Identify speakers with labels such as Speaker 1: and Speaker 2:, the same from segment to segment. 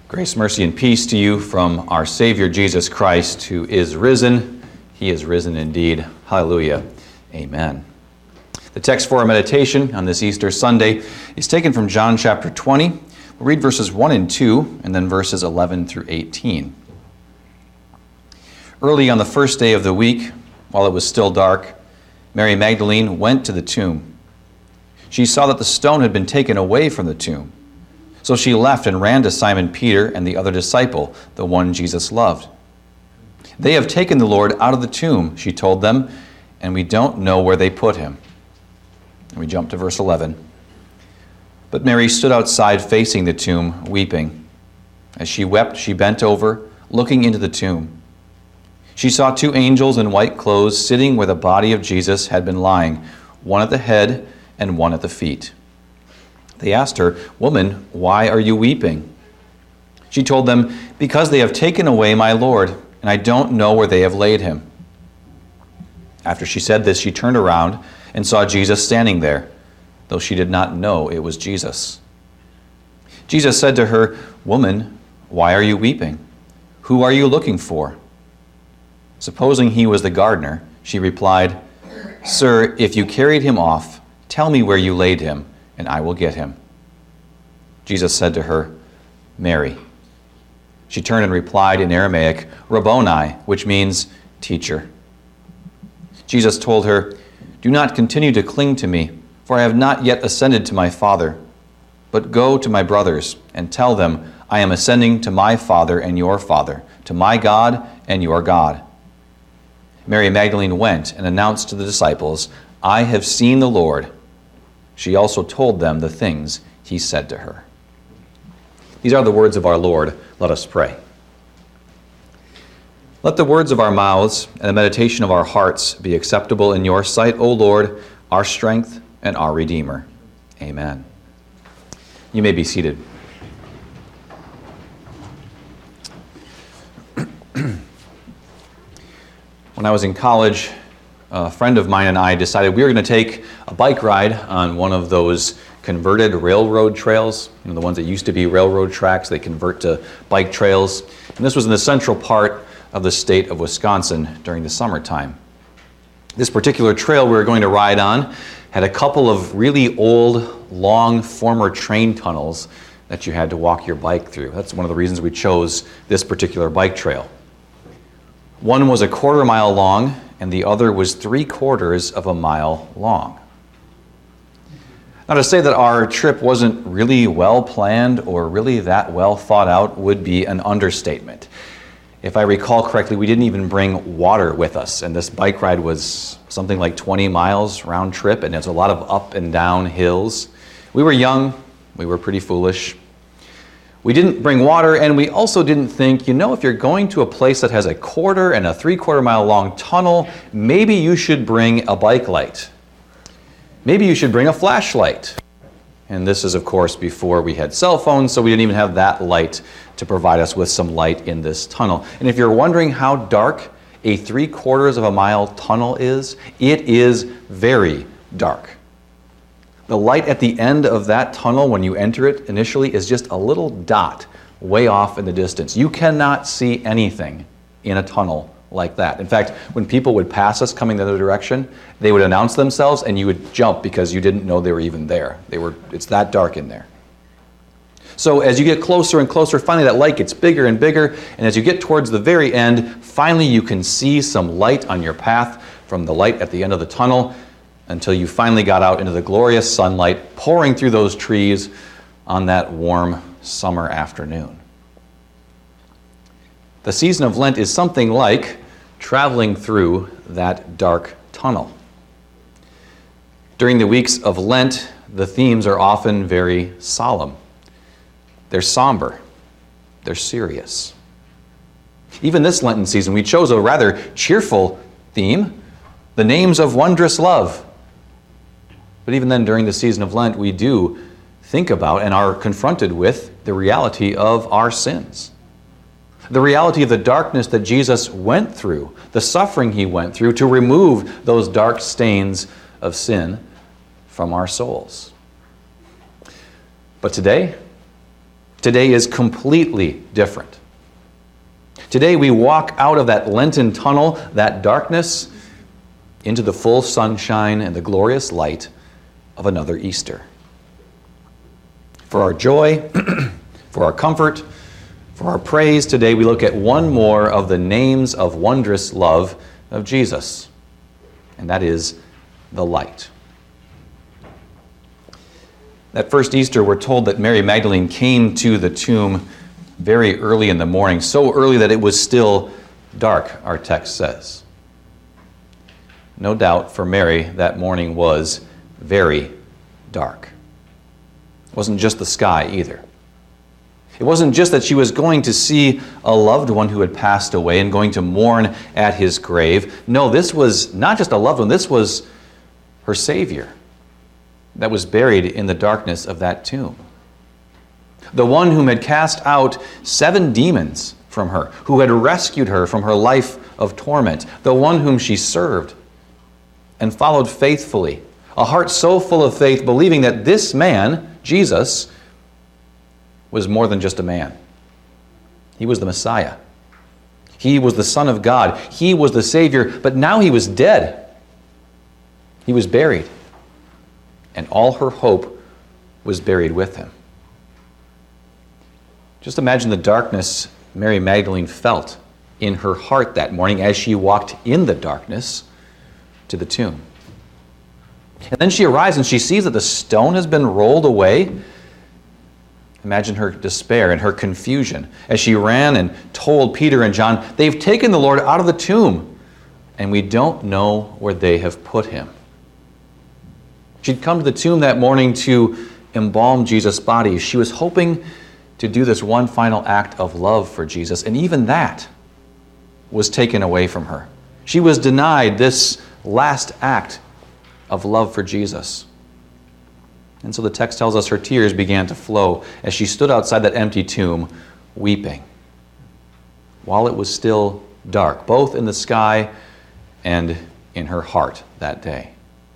Speaker 1: Grace, mercy, and peace to you from our Savior Jesus Christ, who is risen. He is risen indeed. Hallelujah. Amen. The text for our meditation on this Easter Sunday is taken from John chapter 20. We'll read verses 1 and 2, and then verses 11 through 18. Early on the first day of the week, while it was still dark, Mary Magdalene went to the tomb. She saw that the stone had been taken away from the tomb. So she left and ran to Simon Peter and the other disciple, the one Jesus loved. "They have taken the Lord out of the tomb," she told them, "and we don't know where they put him." And we jump to verse 11. But Mary stood outside facing the tomb, weeping. As she wept, she bent over, looking into the tomb. She saw two angels in white clothes sitting where the body of Jesus had been lying, one at the head and one at the feet. They asked her, "Woman, why are you weeping?" She told them, "Because they have taken away my Lord, and I don't know where they have laid him." After she said this, she turned around and saw Jesus standing there, though she did not know it was Jesus. Jesus said to her, "Woman, why are you weeping? Who are you looking for?" Supposing he was the gardener, she replied, "Sir, if you carried him off, tell me where you laid him, and I will get him." Jesus said to her, "Mary." She turned and replied in Aramaic, "Rabboni," which means teacher. Jesus told her, "Do not continue to cling to me, for I have not yet ascended to my Father. But go to my brothers and tell them, I am ascending to my Father and your Father, to my God and your God." Mary Magdalene went and announced to the disciples, "I have seen the Lord." She also told them the things he said to her. These are the words of our Lord. Let us pray. Let the words of our mouths and the meditation of our hearts be acceptable in your sight, O Lord, our strength and our Redeemer. Amen. You may be seated. When I was in college, a friend of mine and I decided we were going to take a bike ride on one of those converted railroad trails, the ones that used to be railroad tracks, they convert to bike trails. And this was in the central part of the state of Wisconsin during the summertime. This particular trail we were going to ride on had a couple of really old, long, former train tunnels that you had to walk your bike through. That's one of the reasons we chose this particular bike trail. One was a quarter mile long, and the other was 3/4 of a mile long. Now, to say that our trip wasn't really well planned or really that well thought out would be an understatement. If I recall correctly, we didn't even bring water with us, and this bike ride was something like 20 miles round trip, and there's a lot of up and down hills. We were young, we were pretty foolish. We didn't bring water, and we also didn't think, if you're going to a place that has a quarter and a 3/4 mile long tunnel, maybe you should bring a bike light. Maybe you should bring a flashlight. And this is, of course, before we had cell phones, so we didn't even have that light to provide us with some light in this tunnel. And if you're wondering how dark a 3/4 of a mile tunnel is, it is very dark. The light at the end of that tunnel when you enter it initially is just a little dot way off in the distance. You cannot see anything in a tunnel like that. In fact, when people would pass us coming the other direction, they would announce themselves and you would jump because you didn't know they were even there. It's that dark in there. So as you get closer and closer, finally that light gets bigger and bigger, and as you get towards the very end, finally you can see some light on your path from the light at the end of the tunnel, until you finally got out into the glorious sunlight pouring through those trees on that warm summer afternoon. The season of Lent is something like traveling through that dark tunnel. During the weeks of Lent, the themes are often very solemn. They're somber. They're serious. Even this Lenten season, we chose a rather cheerful theme, the names of wondrous love. But even then, during the season of Lent, we do think about and are confronted with the reality of our sins. The reality of the darkness that Jesus went through, the suffering he went through to remove those dark stains of sin from our souls. But today, Today is completely different. Today we walk out of that Lenten tunnel, that darkness, into the full sunshine and the glorious light of another Easter. For our joy, for our comfort, for our praise, today we look at one more of the names of wondrous love of Jesus, and that is the light. That first Easter, we're told that Mary Magdalene came to the tomb very early in the morning, so early that it was still dark, our text says. No doubt for Mary, that morning was very dark. It wasn't just the sky either. It wasn't just that she was going to see a loved one who had passed away and going to mourn at his grave. No, this was not just a loved one, this was her Savior that was buried in the darkness of that tomb. The one whom had cast out 7 demons from her, who had rescued her from her life of torment, the one whom she served and followed faithfully, a heart so full of faith, believing that this man, Jesus, was more than just a man. He was the Messiah. He was the Son of God. He was the Savior, but now he was dead. He was buried, and all her hope was buried with him. Just imagine the darkness Mary Magdalene felt in her heart that morning as she walked in the darkness to the tomb. And then she arrives and she sees that the stone has been rolled away. Imagine her despair and her confusion as she ran and told Peter and John, "They've taken the Lord out of the tomb, and we don't know where they have put him." She'd come to the tomb that morning to embalm Jesus' body. She was hoping to do this one final act of love for Jesus, and even that was taken away from her. She was denied this last act of love for Jesus. And so the text tells us her tears began to flow as she stood outside that empty tomb, weeping, while it was still dark, both in the sky and in her heart that day.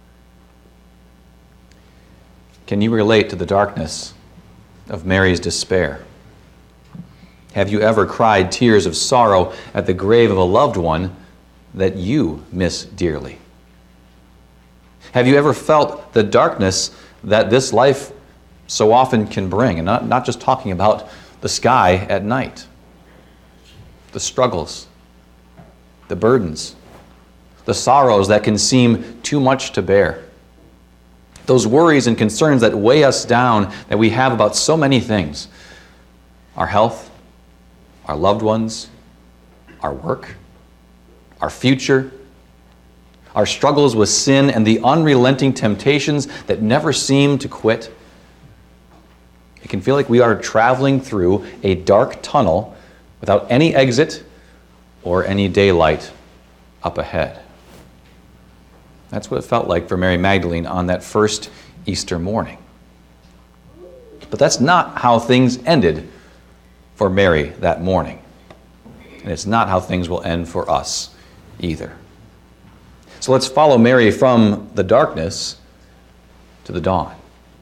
Speaker 1: Can you relate to the darkness of Mary's despair? Have you ever cried tears of sorrow at the grave of a loved one that you miss dearly? Have you ever felt the darkness that this life so often can bring? And not just talking about the sky at night. The struggles, the burdens, the sorrows that can seem too much to bear. Those worries and concerns that weigh us down, that we have about so many things. Our health, our loved ones, our work, our future, our struggles with sin, and the unrelenting temptations that never seem to quit. It can feel like we are traveling through a dark tunnel without any exit or any daylight up ahead. That's what it felt like for Mary Magdalene on that first Easter morning. But that's not how things ended for Mary that morning. And it's not how things will end for us either. So let's follow Mary from the darkness to the dawn.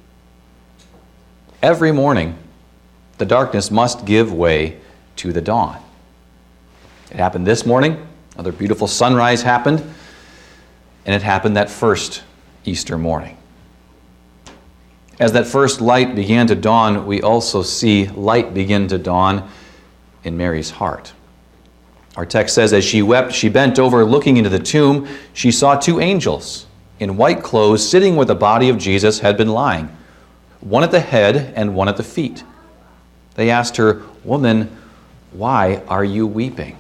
Speaker 1: Every morning, the darkness must give way to the dawn. It happened this morning. Another beautiful sunrise happened. And it happened that first Easter morning. As that first light began to dawn, we also see light begin to dawn in Mary's heart. Our text says, as she wept, she bent over, looking into the tomb. She saw 2 angels in white clothes sitting where the body of Jesus had been lying, one at the head and one at the feet. They asked her, "Woman, why are you weeping?"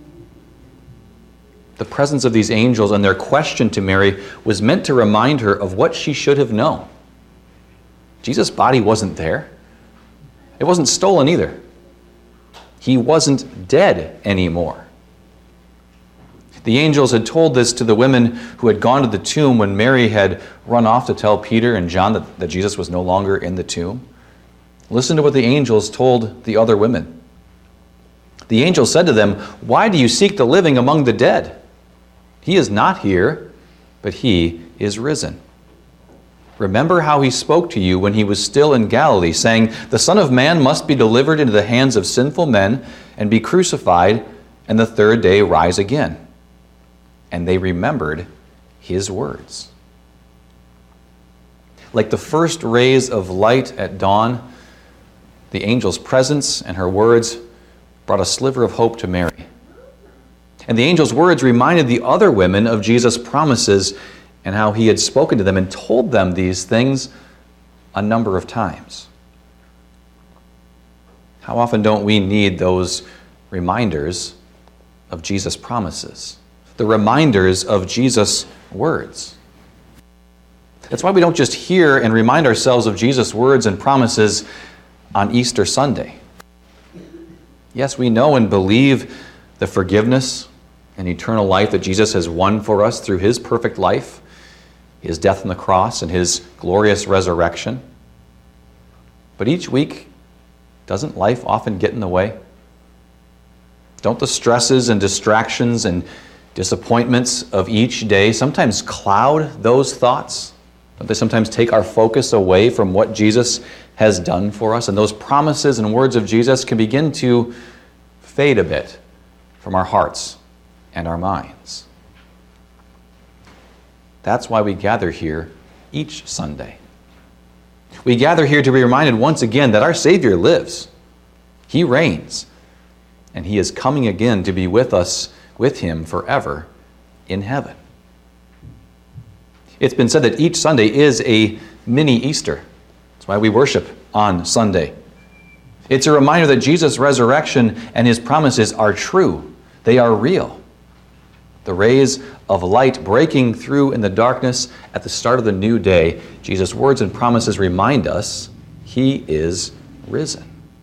Speaker 1: The presence of these angels and their question to Mary was meant to remind her of what she should have known. Jesus' body wasn't there. It wasn't stolen either. He wasn't dead anymore. The angels had told this to the women who had gone to the tomb when Mary had run off to tell Peter and John that Jesus was no longer in the tomb. Listen to what the angels told the other women. The angel said to them, "Why do you seek the living among the dead? He is not here, but he is risen. Remember how he spoke to you when he was still in Galilee, saying, 'The Son of Man must be delivered into the hands of sinful men and be crucified, and the third day rise again.' And they remembered his words." Like the first rays of light at dawn, the angel's presence and her words brought a sliver of hope to Mary. And the angel's words reminded the other women of Jesus' promises and how he had spoken to them and told them these things a number of times. How often don't we need those reminders of Jesus' promises, the reminders of Jesus' words? That's why we don't just hear and remind ourselves of Jesus' words and promises on Easter Sunday. Yes, we know and believe the forgiveness and eternal life that Jesus has won for us through his perfect life, his death on the cross, and his glorious resurrection. But each week, doesn't life often get in the way? Don't the stresses and distractions and disappointments of each day sometimes cloud those thoughts? Don't they sometimes take our focus away from what Jesus has done for us? And those promises and words of Jesus can begin to fade a bit from our hearts and our minds. That's why we gather here each Sunday. We gather here to be reminded once again that our Savior lives. He reigns, and he is coming again to be with us, with him forever in heaven. It's been said that each Sunday is a mini Easter. That's why we worship on Sunday. It's a reminder that Jesus' resurrection and his promises are true. They are real. The rays of light breaking through in the darkness at the start of the new day, Jesus' words and promises remind us he is risen.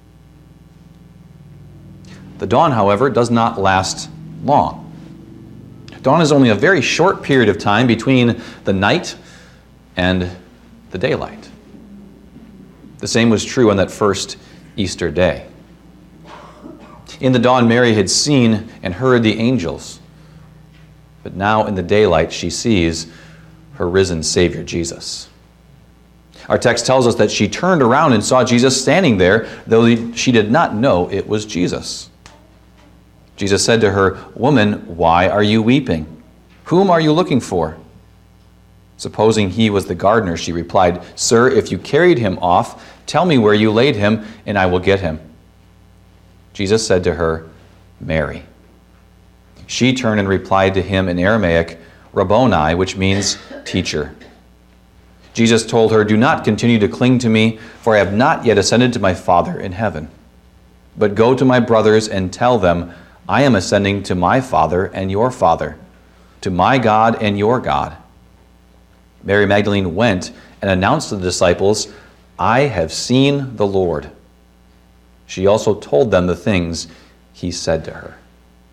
Speaker 1: The dawn, however, does not last long. Dawn is only a very short period of time between the night and the daylight. The same was true on that first Easter day. In the dawn, Mary had seen and heard the angels. But now in the daylight, she sees her risen Savior, Jesus. Our text tells us that she turned around and saw Jesus standing there, though she did not know it was Jesus. Jesus said to her, "Woman, why are you weeping? Whom are you looking for?" Supposing he was the gardener, she replied, "Sir, if you carried him off, tell me where you laid him, and I will get him." Jesus said to her, "Mary." She turned and replied to him in Aramaic, "Rabboni," which means teacher. Jesus told her, "Do not continue to cling to me, for I have not yet ascended to my Father in heaven. But go to my brothers and tell them, I am ascending to my Father and your Father, to my God and your God." Mary Magdalene went and announced to the disciples, "I have seen the Lord." She also told them the things he said to her.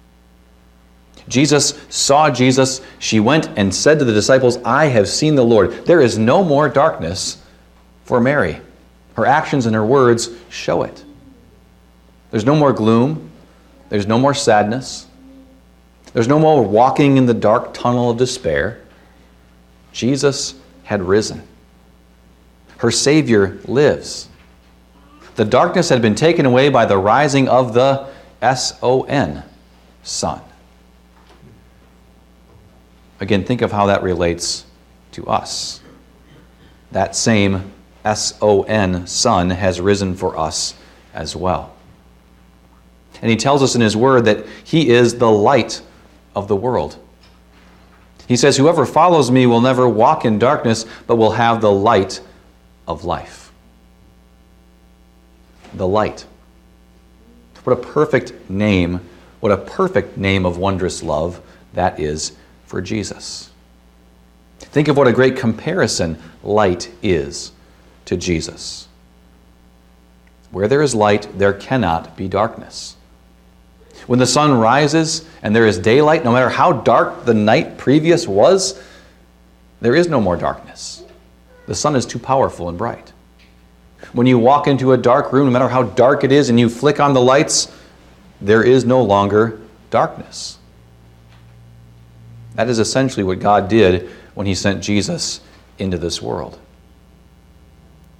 Speaker 1: Jesus saw Jesus. She went and said to the disciples, "I have seen the Lord." There is no more darkness for Mary. Her actions and her words show it. There's no more gloom. There's no more sadness. There's no more walking in the dark tunnel of despair. Jesus had risen. Her Savior lives. The darkness had been taken away by the rising of the S-O-N, Son. Again, think of how that relates to us. That same S-O-N, Son, has risen for us as well. And he tells us in his word that he is the light of the world. He says, "Whoever follows me will never walk in darkness, but will have the light of life." The light. What a perfect name, what a perfect name of wondrous love that is for Jesus. Think of what a great comparison light is to Jesus. Where there is light, there cannot be darkness. When the sun rises and there is daylight, no matter how dark the night previous was, there is no more darkness. The sun is too powerful and bright. When you walk into a dark room, no matter how dark it is, and you flick on the lights, there is no longer darkness. That is essentially what God did when he sent Jesus into this world.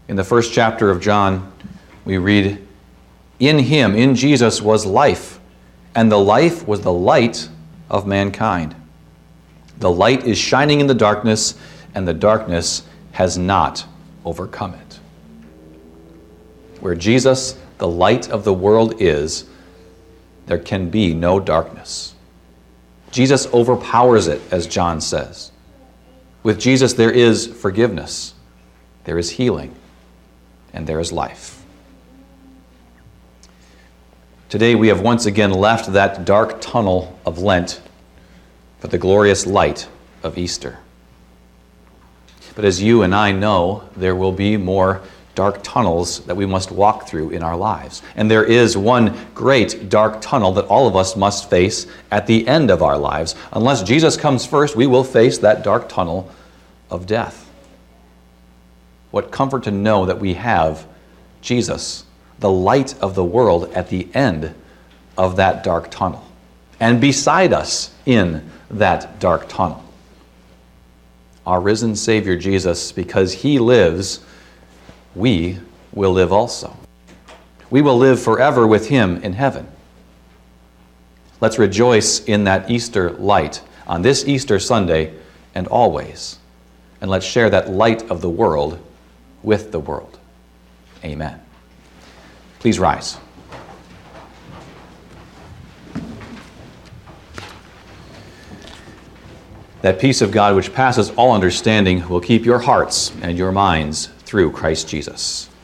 Speaker 1: In the first chapter of John, we read, "In him, in Jesus, was life, and the life was the light of mankind. The light is shining in the darkness, and the darkness has not overcome it." Where Jesus, the light of the world, is, there can be no darkness. Jesus overpowers it, as John says. With Jesus, there is forgiveness, there is healing, and there is life. Today, we have once again left that dark tunnel of Lent for the glorious light of Easter. But as you and I know, there will be more dark tunnels that we must walk through in our lives. And there is one great dark tunnel that all of us must face at the end of our lives. Unless Jesus comes first, we will face that dark tunnel of death. What comfort to know that we have Jesus, the light of the world, at the end of that dark tunnel, and beside us in that dark tunnel. Our risen Savior Jesus, because he lives, we will live also. We will live forever with him in heaven. Let's rejoice in that Easter light on this Easter Sunday and always. And let's share that light of the world with the world. Amen. Please rise. That peace of God which passes all understanding will keep your hearts and your minds through Christ Jesus.